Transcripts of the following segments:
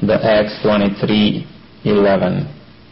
the Acts 23:11.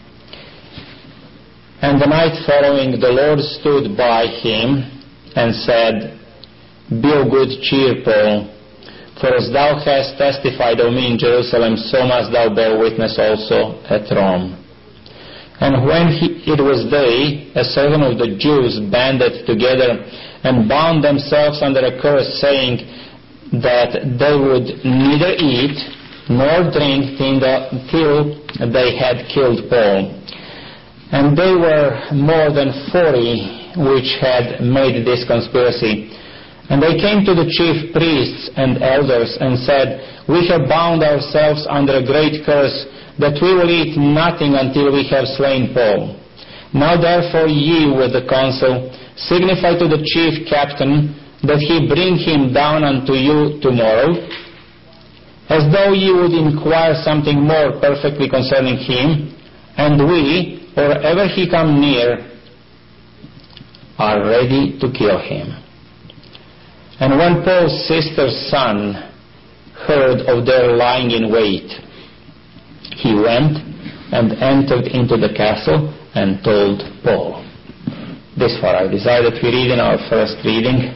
And the night following, the Lord stood by him and said, Be of good cheer, Paul, for as thou hast testified of me in Jerusalem, so must thou bear witness also at Rome. And when it was day, a certain of the Jews banded together and bound themselves under a curse, saying that they would neither eat nor drink till they had killed Paul. And they were more than 40 which had made this conspiracy. And they came to the chief priests and elders and said, We have bound ourselves under a great curse, that we will eat nothing until we have slain Paul. Now therefore ye with the council signify to the chief captain that he bring him down unto you tomorrow, as though ye would inquire something more perfectly concerning him, and we, or ever he come near, are ready to kill him. And when Paul's sister's son heard of their lying in wait, he went and entered into the castle and told Paul. This far I decided we read in our first reading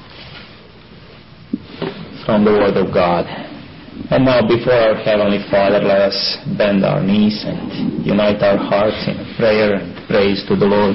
from the Word of God. And now before our Heavenly Father, let us bend our knees and unite our hearts in prayer and praise to the Lord.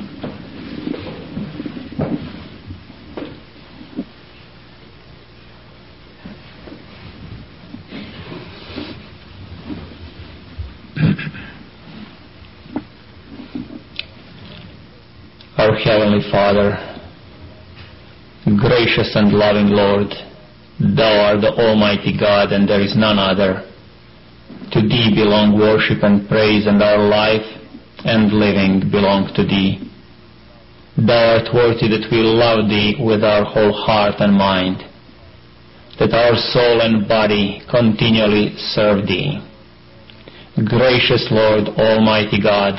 Our Heavenly Father, gracious and loving Lord, Thou art the Almighty God, and there is none other. To Thee belong worship and praise, and our life and living belong to Thee. Thou art worthy that we love Thee with our whole heart and mind, that our soul and body continually serve Thee. Gracious Lord, Almighty God,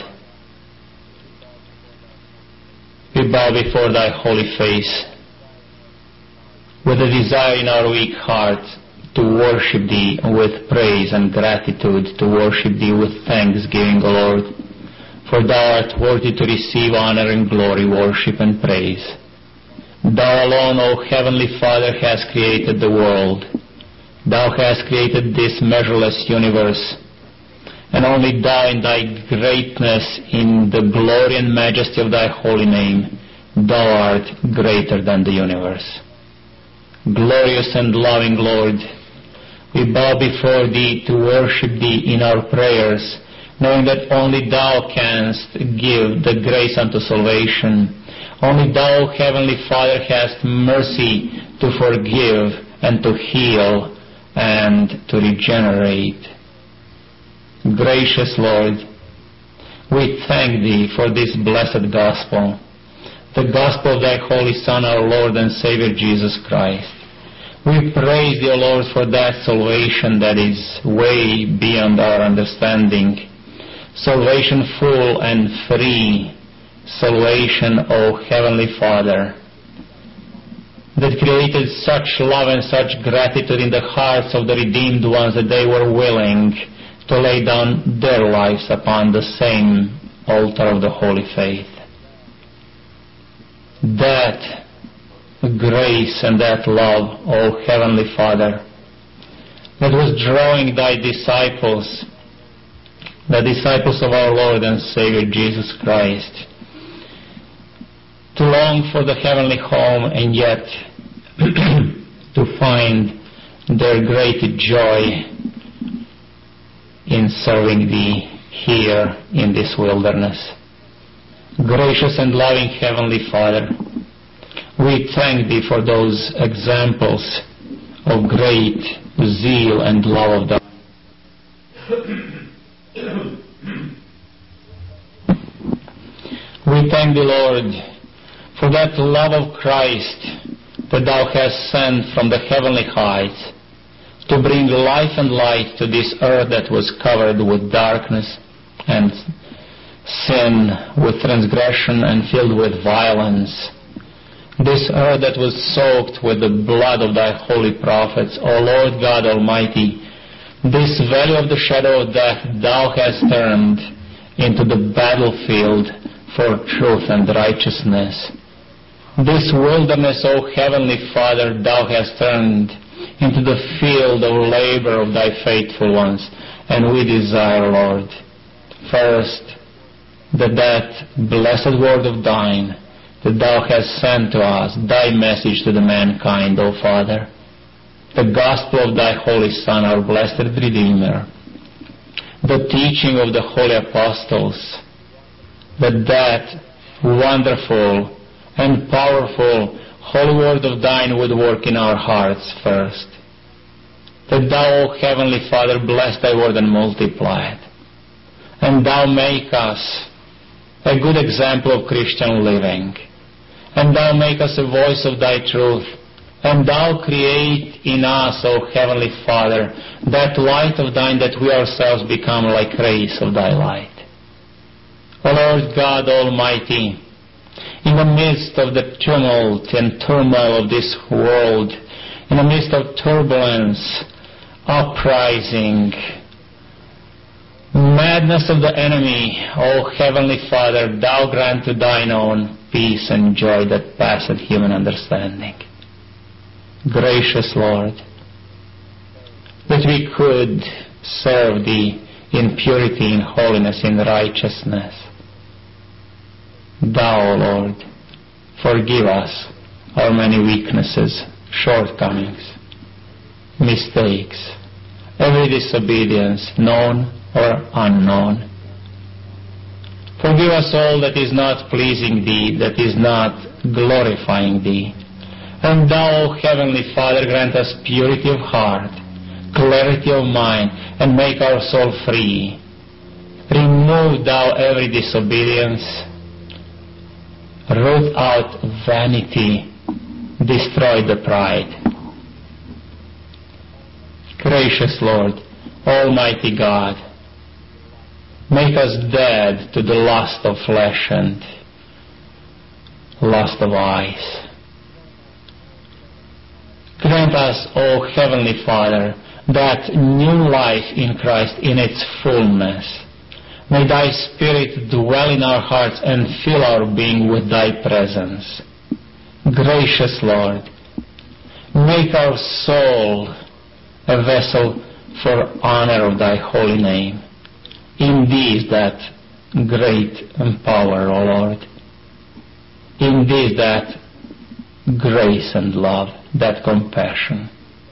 we bow before Thy holy face with a desire in our weak heart to worship Thee with praise and gratitude, to worship Thee with thanksgiving, O Lord, for Thou art worthy to receive honor and glory, worship and praise. Thou alone, O Heavenly Father, hast created the world. Thou hast created this measureless universe, and only Thou in Thy greatness, in the glory and majesty of Thy holy name, Thou art greater than the universe. Glorious and loving Lord, we bow before Thee to worship Thee in our prayers, knowing that only Thou canst give the grace unto salvation. Only Thou, Heavenly Father, hast mercy to forgive and to heal and to regenerate. Gracious Lord, we thank Thee for this blessed gospel, the gospel of Thy Holy Son, our Lord and Savior Jesus Christ. We praise Thee, O Lord, for that salvation that is way beyond our understanding. Salvation full and free. Salvation, O Heavenly Father, that created such love and such gratitude in the hearts of the redeemed ones that they were willing to lay down their lives upon the same altar of the holy faith. That grace and that love, O Heavenly Father, that was drawing Thy disciples, the disciples of our Lord and Savior Jesus Christ, to long for the heavenly home and yet to find their great joy in serving Thee here in this wilderness. Gracious and loving Heavenly Father, we thank Thee for those examples of great zeal and love of Thine. We thank Thee, Lord, for that love of Christ that Thou hast sent from the heavenly heights to bring life and light to this earth that was covered with darkness and sin, with transgression and filled with violence. This earth that was soaked with the blood of Thy holy prophets. O Lord God Almighty, This valley of the shadow of death thou hast turned into the battlefield for truth and righteousness. This wilderness, O Heavenly Father, thou hast turned into the field of labor of thy faithful ones. And we desire, Lord, first, that blessed word of thine that thou hast sent to us, thy message to the mankind, O Father, the gospel of thy Holy Son, our blessed Redeemer, the teaching of the holy apostles, that wonderful and powerful holy word of thine would work in our hearts first. That thou, O Heavenly Father, bless thy word and multiply it. And thou make us a good example of Christian living. And thou make us a voice of thy truth. And thou create in us, O Heavenly Father, that light of thine, that we ourselves become like rays of thy light. O Lord God Almighty, in the midst of the tumult and turmoil of this world, in the midst of turbulence, uprising, madness of the enemy, O Heavenly Father, thou grant to thine own peace and joy that passeth human understanding. Gracious Lord, that we could serve thee in purity, in holiness, in righteousness. Thou, Lord, forgive us our many weaknesses, shortcomings, mistakes, every disobedience, known or unknown. Forgive us all that is not pleasing thee, that is not glorifying thee. And thou, Heavenly Father, grant us purity of heart, clarity of mind, and make our soul free. Remove thou every disobedience, root out vanity, destroy the pride. Gracious Lord, Almighty God, make us dead to the lust of flesh and lust of eyes. Grant us, O Heavenly Father, that new life in Christ in its fullness. May thy Spirit dwell in our hearts and fill our being with thy presence. Gracious Lord, make our soul a vessel for honor of thy holy name. In thee is that great power, O Lord. In thee is that grace and love, that compassion.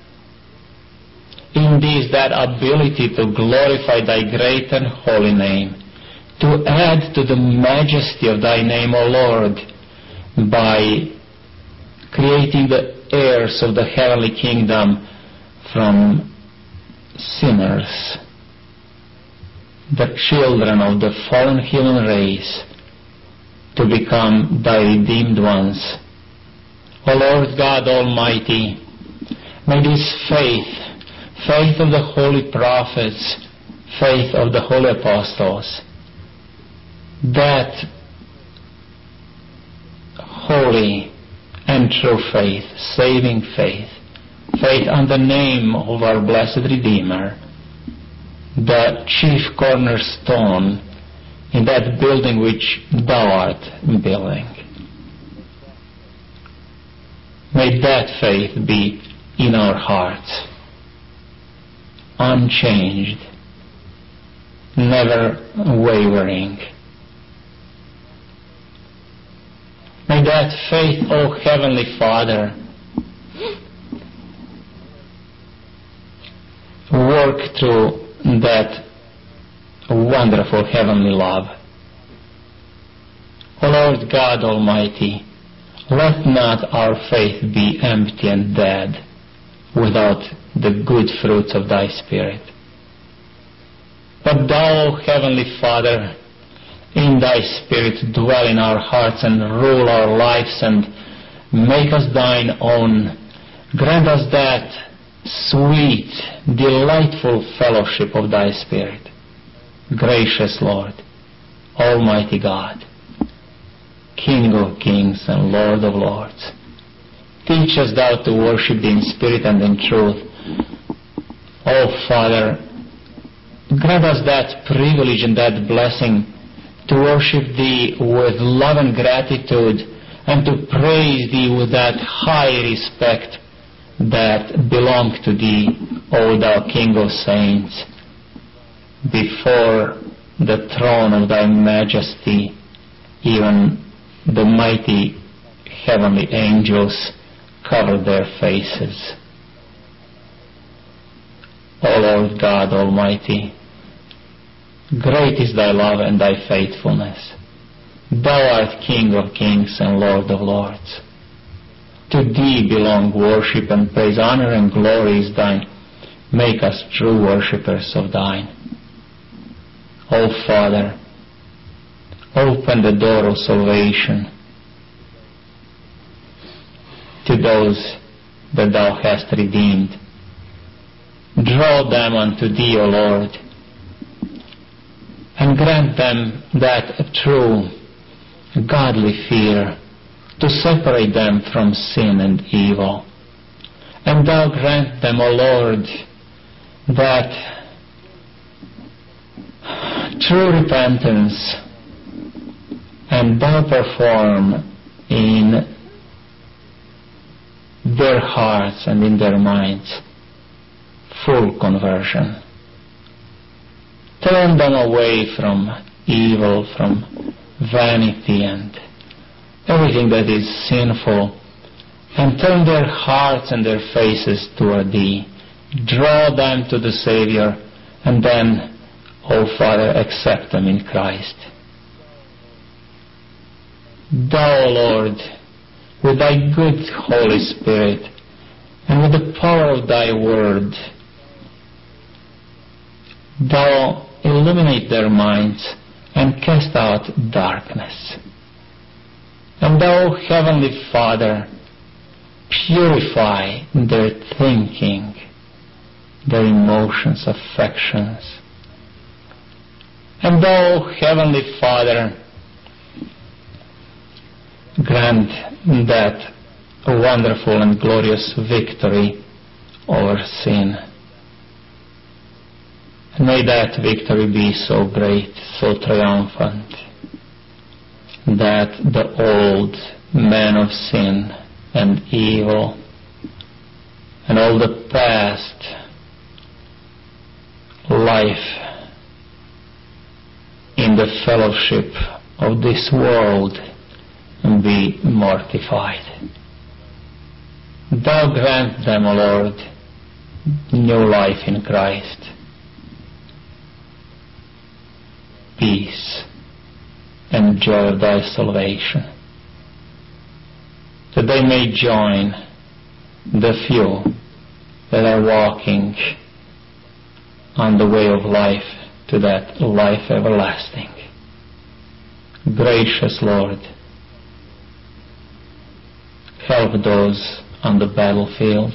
In thee is that ability to glorify thy great and holy name, to add to the majesty of thy name, O Lord, by creating the heirs of the heavenly kingdom from sinners, the children of the fallen human race, to become thy redeemed ones. O Lord God Almighty, may this faith of the holy prophets, faith of the holy apostles, that holy and true faith, saving faith, faith on the name of our blessed Redeemer, the chief cornerstone in that building which thou art building. May that faith be in our hearts, unchanged, never wavering. May that faith, O Heavenly Father, work through that wonderful heavenly love. O Lord God Almighty, let not our faith be empty and dead without the good fruits of thy Spirit. But thou, Heavenly Father, in thy Spirit dwell in our hearts and rule our lives and make us thine own. Grant us that sweet, delightful fellowship of thy Spirit. Gracious Lord, Almighty God, King of kings and Lord of lords, teach us thou to worship thee in spirit and in truth. Oh, Father, grant us that privilege and that blessing to worship Thee with love and gratitude, and to praise Thee with that high respect that belong to Thee, O Thou King of saints. Before the throne of Thy majesty, even the mighty heavenly angels cover their faces. O Lord God Almighty, great is Thy love and Thy faithfulness. Thou art King of kings and Lord of lords. To Thee belong worship and praise, honor and glory is Thine. Make us true worshippers of Thine. O Father, open the door of salvation to those that Thou hast redeemed. Draw them unto Thee, O Lord, and grant them that true, godly fear to separate them from sin and evil. And Thou grant them, O Lord, that true repentance, and Thou perform in their hearts and in their minds full conversion. Turn them away from evil, from vanity and everything that is sinful, and turn their hearts and their faces toward Thee. Draw them to the Savior, and then, O Father, accept them in Christ. Thou, Lord, with Thy good Holy Spirit, and with the power of Thy Word, Thou illuminate their minds and cast out darkness. And Thou, Heavenly Father, purify their thinking, their emotions, affections. And Thou, Heavenly Father, grant that wonderful and glorious victory over sin. And may that victory be so great, so triumphant, that the old man of sin and evil and all the past life in the fellowship of this world be mortified. Thou grant them, O Lord, new life in Christ, peace and joy of Thy salvation, that they may join the few that are walking on the way of life to that life everlasting. Gracious Lord, help those on the battlefield.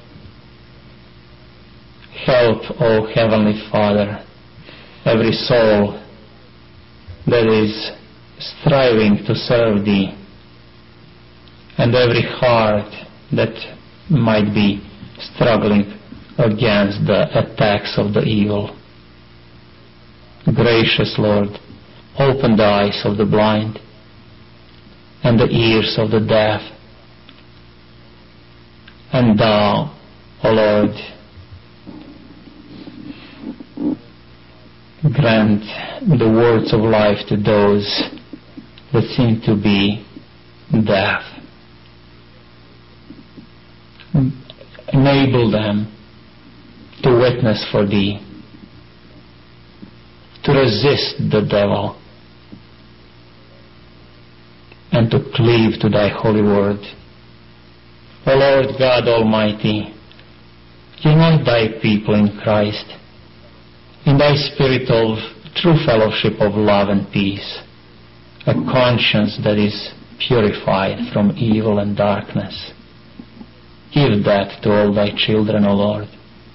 Help, O Heavenly Father, every soul that is striving to serve Thee, and every heart that might be struggling against the attacks of the evil. Gracious Lord, open the eyes of the blind and the ears of the deaf, and Thou, O Lord, grant the words of life to those that seem to be deaf. Enable them to witness for Thee, to resist the devil, and to cleave to Thy holy word. O Lord God Almighty, unite Thy people in Christ, in Thy spirit of true fellowship of love and peace, a conscience that is purified from evil and darkness. Give that to all Thy children, O Lord.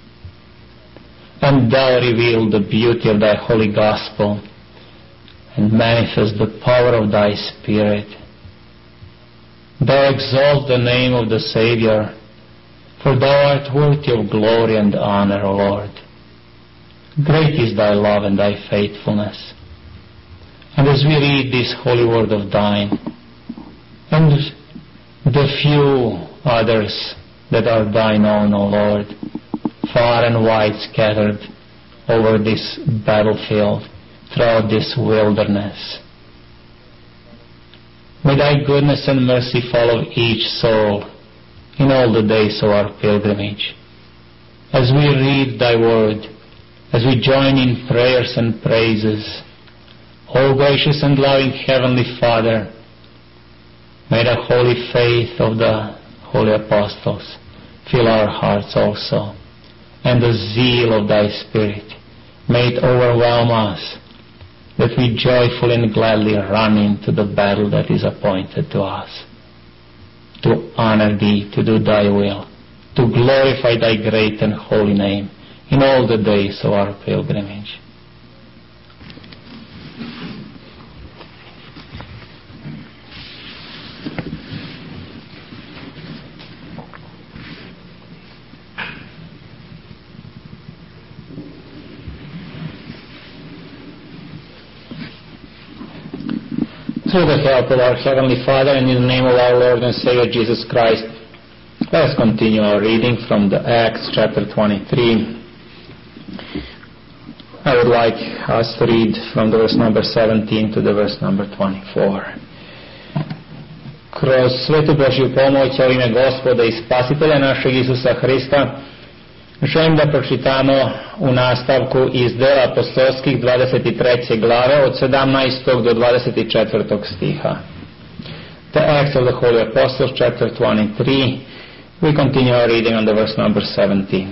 And Thou reveal the beauty of Thy holy gospel, and manifest the power of Thy Spirit. Thou exalt the name of the Savior, For thou art worthy of glory and honor, O Lord. Great is thy love and thy faithfulness. And as we read this holy word of thine, and the few others that are thine own, O Lord, far and wide scattered over this battlefield, throughout this wilderness, may thy goodness and mercy follow each soul in all the days of our pilgrimage. As we read thy word, as we join in prayers and praises, O gracious and loving Heavenly Father, may the holy faith of the holy apostles fill our hearts also, and the zeal of thy Spirit may it overwhelm us, that we joyfully and gladly run into the battle that is appointed to us, to honor thee, to do thy will, to glorify thy great and holy name in all the days of our pilgrimage. Through the help of our Heavenly Father and in the name of our Lord and Savior Jesus Christ, let us continue our reading from the Acts chapter 23. I would like us to read from the verse number 17 to the verse number 24. Kroz svetu Božju pomoć u ime Gospoda i Spasitelja našeg Isusa Hrista, želim da pročitamo u nastavku iz dela apostolskih 23. glave od 17. do 24. stiha. The Acts of the Holy Apostles, chapter 23. We continue our reading on the verse number 17.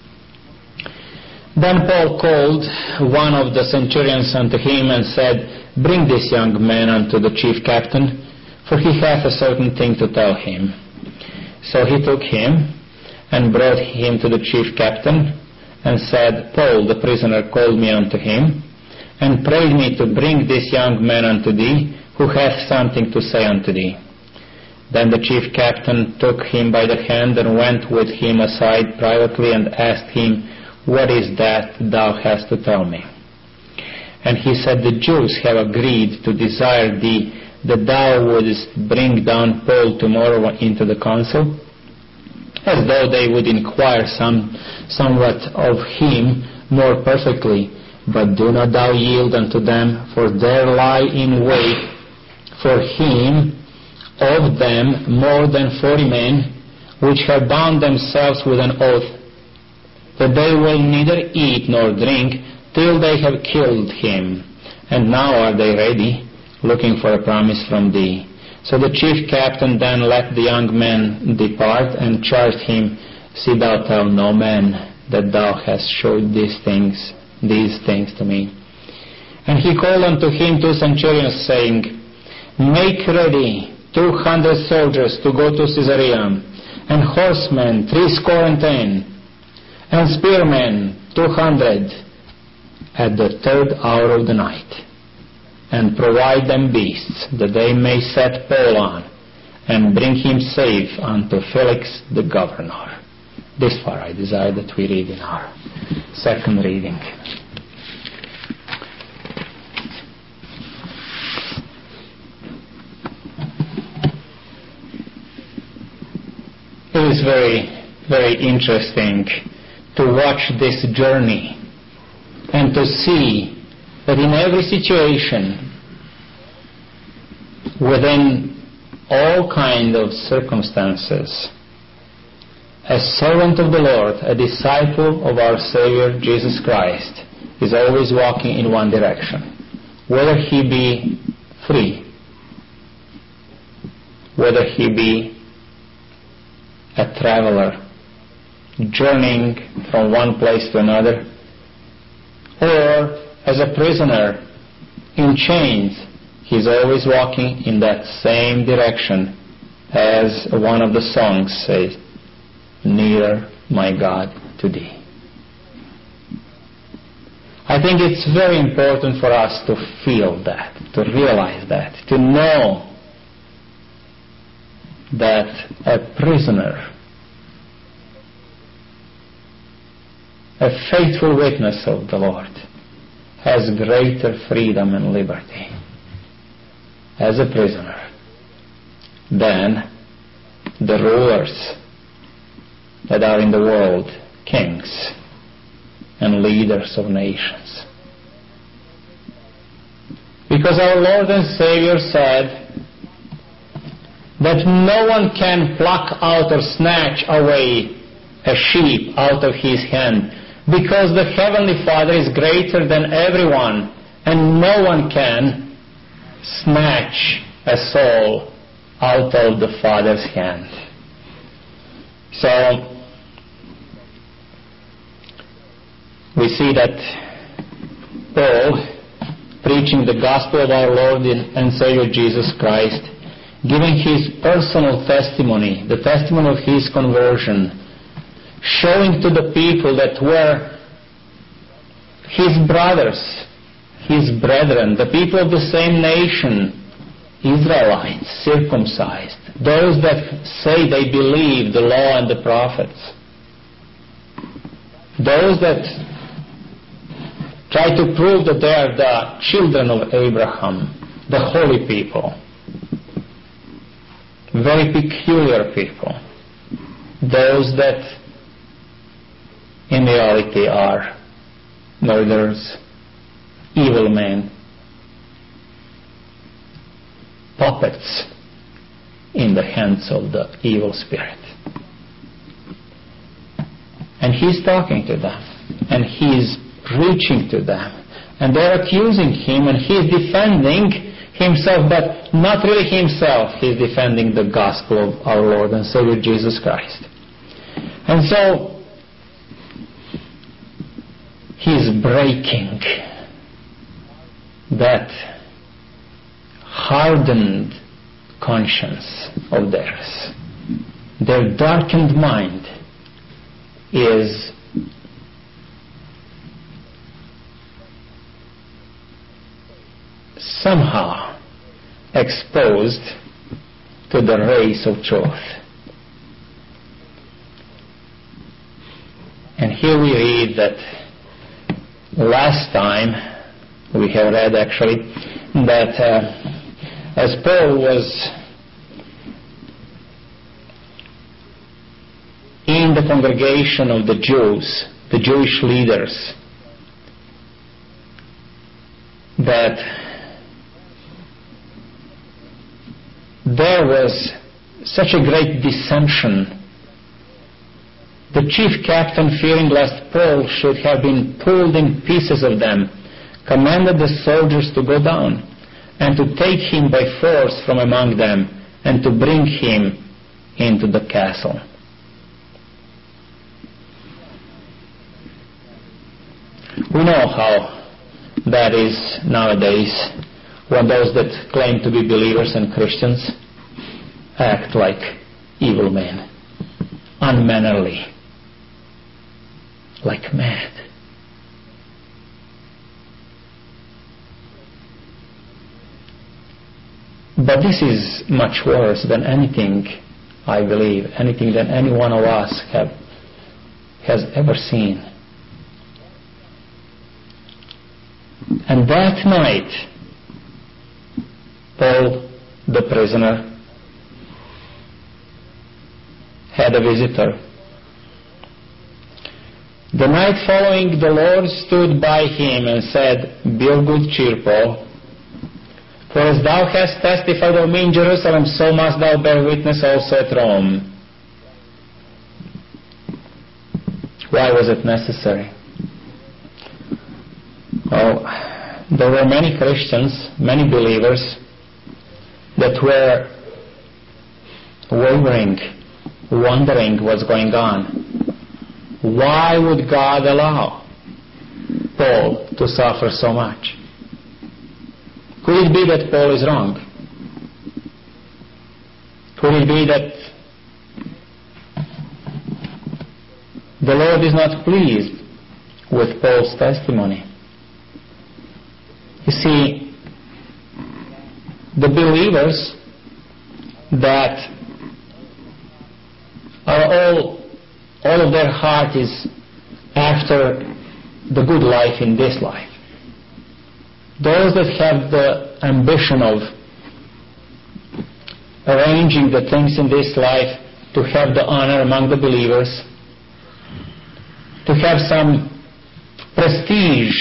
Then Paul called one of the centurions unto him and said, Bring this young man unto the chief captain, for he hath a certain thing to tell him. So he took him and brought him to the chief captain, and said, Paul, the prisoner, called me unto him, and prayed me to bring this young man unto thee, who hath something to say unto thee. Then the chief captain took him by the hand, and went with him aside privately, and asked him, What is that thou hast to tell me? And he said, The Jews have agreed to desire thee, that thou wouldest bring down Paul tomorrow into the council, as though they would inquire somewhat of him more perfectly. But do not thou yield unto them, for there lie in wait for him of them more than 40 men, which have bound themselves with an oath, that they will neither eat nor drink till they have killed him. And now are they ready, looking for a promise from thee. So the chief captain then let the young man depart, and charged him, See thou tell no man that thou hast showed these things to me. And he called unto him 2 centurions, saying, Make ready 200 soldiers to go to Caesarea, and horsemen 70, and spearmen 200, at the 3rd hour of the night. And provide them beasts, that they may set Paul on, and bring him safe unto Felix the governor. This far I desire that we read in our second reading. It is very, very interesting to watch this journey and to see that in every situation, within all kind of circumstances, a servant of the Lord, a disciple of our Savior Jesus Christ, is always walking in one direction. Whether he be free, whether he be a traveler, journeying from one place to another, or as a prisoner in chains, he's always walking in that same direction, as one of the songs says, Nearer, my God, to thee. I think it's very important for us to feel that, to realize that, to know that a prisoner a faithful witness of the Lord, has greater freedom and liberty as a prisoner than the rulers that are in the world, kings and leaders of nations. Because our Lord and Savior said that no one can pluck out or snatch away a sheep out of his hand, because the Heavenly Father is greater than everyone, and no one can snatch a soul out of the Father's hand. So we see that Paul, preaching the gospel of our Lord and Savior Jesus Christ, giving his personal testimony, the testimony of his conversion, showing to the people that were his brothers, his brethren, the people of the same nation, Israelites, circumcised, those that say they believe the law and the prophets, those that try to prove that they are the children of Abraham, the holy people, very peculiar people, those that in reality are murderers, evil men, puppets in the hands of the evil spirit. And he's talking to them, and he's preaching to them, and they're accusing him, and he's defending himself, but not really himself. He's defending the gospel of our Lord and Savior Jesus Christ. And so he's breaking that hardened conscience of theirs. Their darkened mind is somehow exposed to the rays of truth. And here we read that last time we have read actually that as Paul was in the congregation of the Jews, the Jewish leaders, that there was such a great dissension. The chief captain, fearing lest Paul should have been pulled in pieces of them, commanded the soldiers to go down and to take him by force from among them and to bring him into the castle. We know how that is nowadays when those that claim to be believers and Christians act like evil men, unmannerly, like mad. But this is much worse than anything, I believe, anything that any one of us has ever seen. And that night, Paul, the prisoner, had a visitor. The night following, the Lord stood by him and said, "Be of good cheer, Paul, for as thou hast testified of me in Jerusalem, so must thou bear witness also at Rome." Why was it necessary? Well, there were many Christians, many believers, that were wavering, wondering what's going on. Why would God allow Paul to suffer so much? Could it be that Paul is wrong? Could it be that the Lord is not pleased with Paul's testimony? You see, the believers that are all of their heart is after the good life in this life. Those that have the ambition of arranging the things in this life to have the honor among the believers, to have some prestige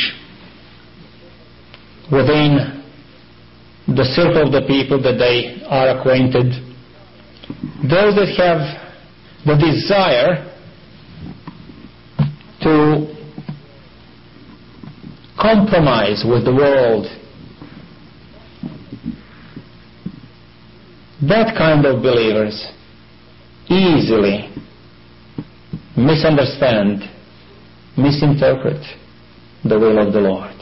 within the circle of the people that they are acquainted, those that have the desire to compromise with the world, that kind of believers easily misunderstand, misinterpret the will of the Lord.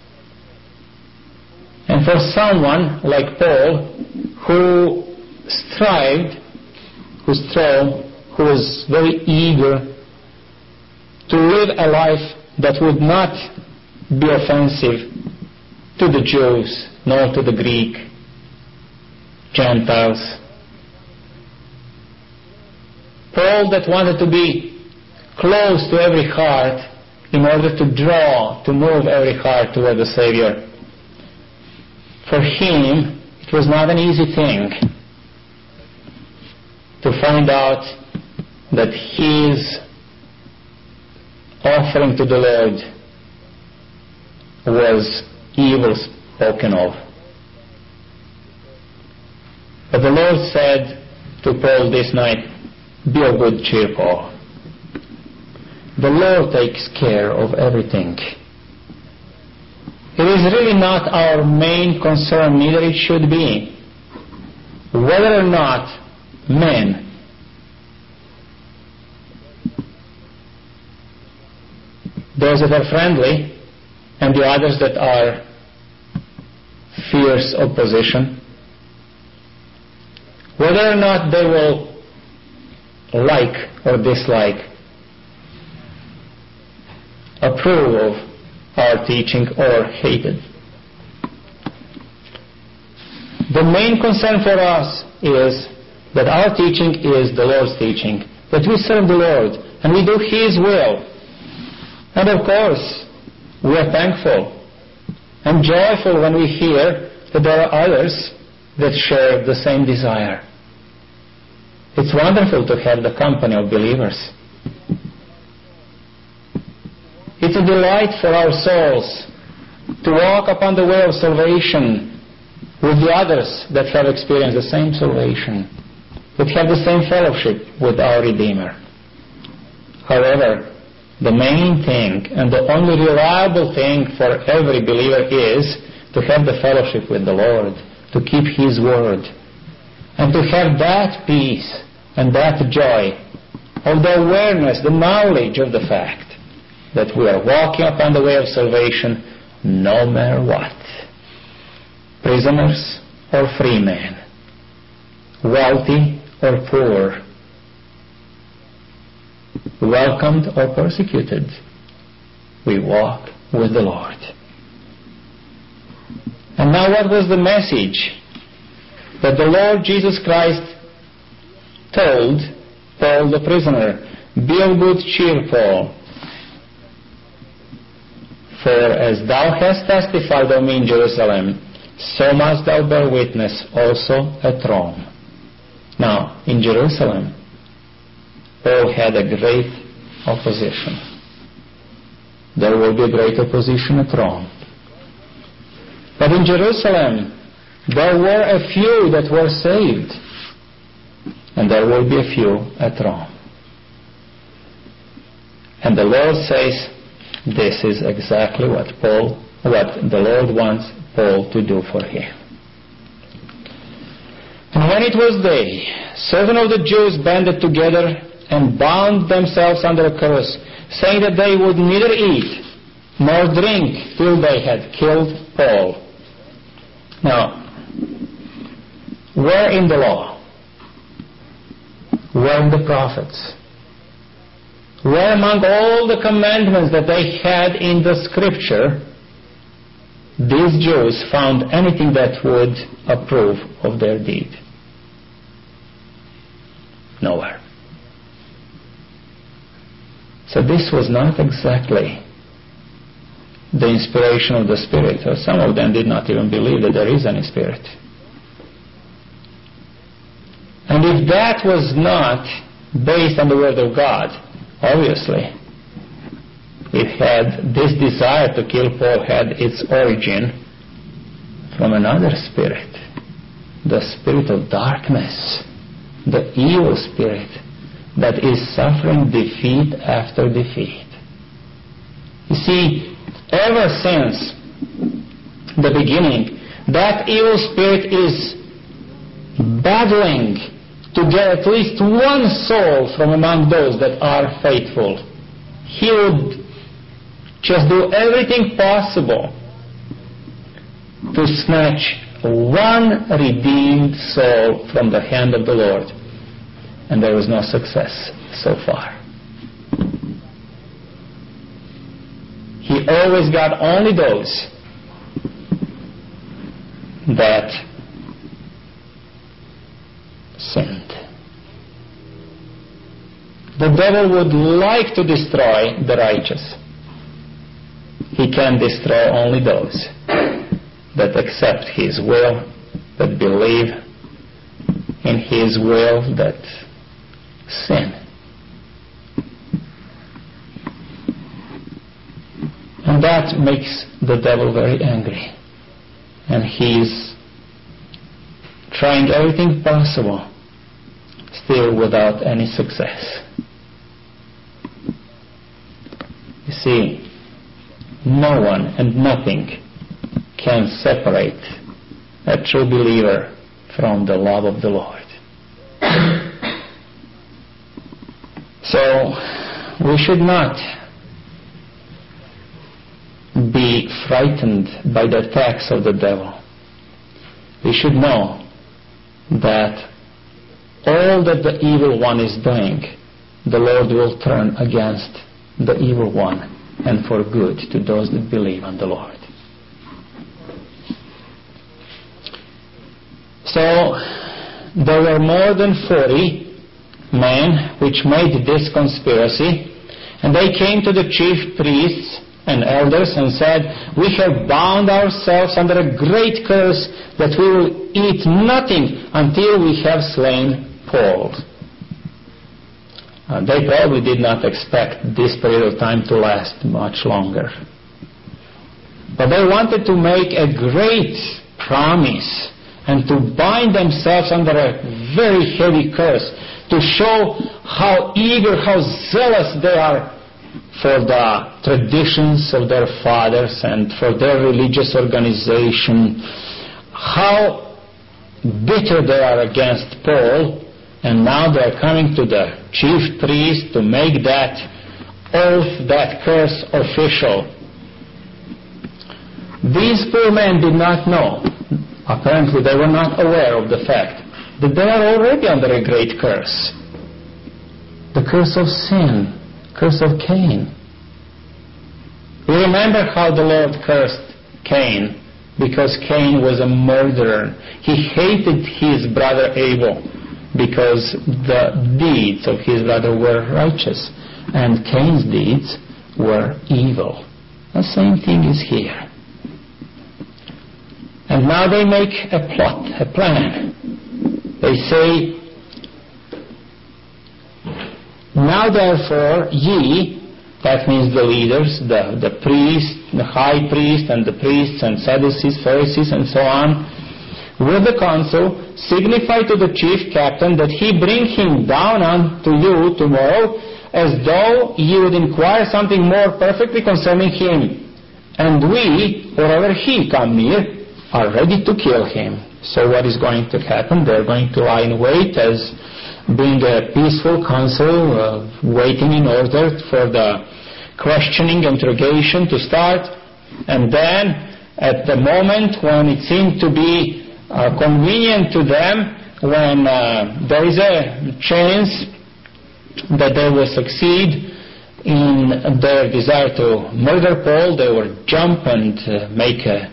And for someone like Paul, who strived, who strove, who was very eager to live a life that would not be offensive to the Jews nor to the Greek, Gentiles. Paul that wanted to be close to every heart in order to draw, to move every heart toward the Savior. For him, it was not an easy thing to find out that his offering to the Lord was evil spoken of. But the Lord said to Paul this night, "Be of good cheer, Paul. The Lord takes care of everything." It is really not our main concern, neither it should be, whether or not men those that are friendly and the others that are fierce opposition, whether or not they will like or dislike, approve of our teaching or hate it. The main concern for us is that our teaching is the Lord's teaching, that we serve the Lord and we do His will. And of course, we are thankful and joyful when we hear that there are others that share the same desire. It's wonderful to have the company of believers. It's a delight for our souls to walk upon the way of salvation with the others that have experienced the same salvation, that have the same fellowship with our Redeemer. However, the main thing and the only reliable thing for every believer is to have the fellowship with the Lord, to keep His word, and to have that peace and that joy of the awareness, the knowledge of the fact that we are walking upon the way of salvation no matter what. Prisoners or free men, wealthy or poor, welcomed or persecuted, we walk with the Lord. And now what was the message that the Lord Jesus Christ told Paul the prisoner? Be of good cheer, Paul, for as thou hast testified of me in Jerusalem, so must thou bear witness also at Rome. Now, in Jerusalem, Paul had a great opposition. There will be a great opposition at Rome. But in Jerusalem, there were a few that were saved, and there will be a few at Rome. And the Lord says, this is exactly what the Lord wants Paul to do for him. And when it was day, certain of the Jews banded together and bound themselves under a curse, saying that they would neither eat nor drink till they had killed Paul. Now, where in the law? Where in the prophets? Where among all the commandments that they had in the Scripture, these Jews found anything that would approve of their deed? Nowhere. So this was not exactly the inspiration of the Spirit, or some of them did not even believe that there is any Spirit. And if that was not based on the Word of God, obviously, this desire to kill Paul had its origin from another spirit, the spirit of darkness, the evil spirit that is suffering defeat after defeat. You see, ever since the beginning, that evil spirit is battling to get at least one soul from among those that are faithful. He would just do everything possible to snatch one redeemed soul from the hand of the Lord. And there was no success so far. He always got only those that sinned. The devil would like to destroy the righteous. He can destroy only those that accept his will, that believe in his will, that sin. And that makes the devil very angry. And he's trying everything possible, still without any success. You see, no one and nothing can separate a true believer from the love of the Lord. So, we should not be frightened by the attacks of the devil. We should know that all that the evil one is doing, the Lord will turn against the evil one and for good to those that believe on the Lord. So, there were more than 40 men which made this conspiracy, and they came to the chief priests and elders and said, "We have bound ourselves under a great curse that we will eat nothing until we have slain Paul." They probably did not expect this period of time to last much longer. But they wanted to make a great promise and to bind themselves under a very heavy curse to show how eager, how zealous they are for the traditions of their fathers and for their religious organization, how bitter they are against Paul, and now they are coming to the chief priest to make that oath, that curse official. These poor men did not know, apparently they were not aware of the fact that they are already under a great curse. The curse of sin, curse of Cain. We remember how the Lord cursed Cain, because Cain was a murderer. He hated his brother Abel because the deeds of his brother were righteous and Cain's deeds were evil. The same thing is here. And now they make a plot, a plan. They say, "Now therefore ye," that means the leaders, the priest, the high priest and the priests and Sadducees, Pharisees and so on, "with the council, signify to the chief captain that he bring him down unto you tomorrow, as though ye would inquire something more perfectly concerning him. And we, wherever he come near, are ready to kill him." So what is going to happen? They're going to lie in wait as being a peaceful council, waiting in order for the questioning, interrogation to start. And then, at the moment when it seemed to be convenient to them, when there is a chance that they will succeed in their desire to murder Paul, they will jump and make a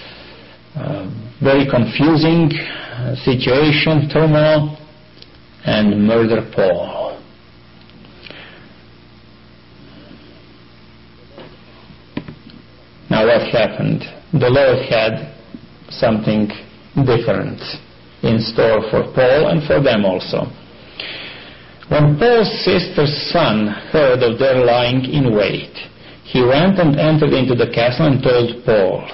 very confusing situation, turmoil, and murder Paul. Now what happened? The Lord had something different in store for Paul and for them also. When Paul's sister's son heard of their lying in wait, he went and entered into the castle and told Paul.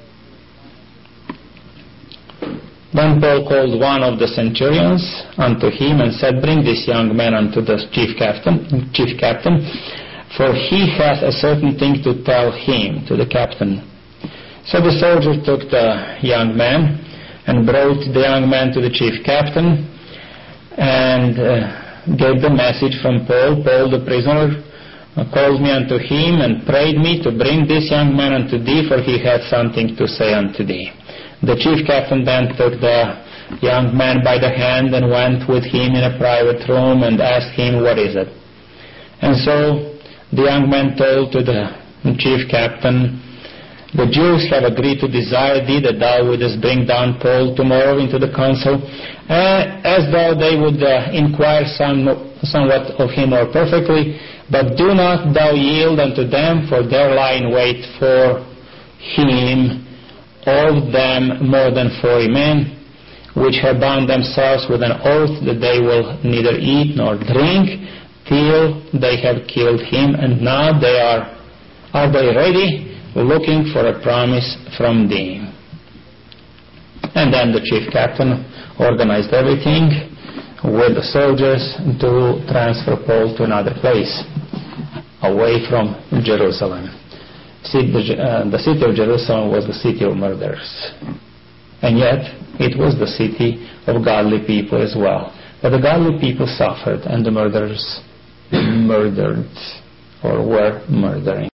Then Paul called one of the centurions unto him and said, Bring this young man unto the chief captain, for he hath a certain thing to tell him, to the captain. So the soldier took the young man and brought the young man to the chief captain and gave the message from Paul. Paul the prisoner called me unto him and prayed me to bring this young man unto thee, for he had something to say unto thee. The chief captain then took the young man by the hand and went with him in a private room and asked him, What is it? And so the young man told to the chief captain, The Jews have agreed to desire thee that thou wouldest bring down Paul tomorrow into the council, as though they would inquire somewhat of him more perfectly, but do not thou yield unto them, for there lie in wait for him all of them more than 40 men, which have bound themselves with an oath that they will neither eat nor drink till they have killed him, and now are they ready, looking for a promise from thee. And then the chief captain organized everything with the soldiers to transfer Paul to another place, away from Jerusalem. The city of Jerusalem was the city of murderers. And yet, it was the city of godly people as well. But the godly people suffered, and the murderers murdered or were murdering.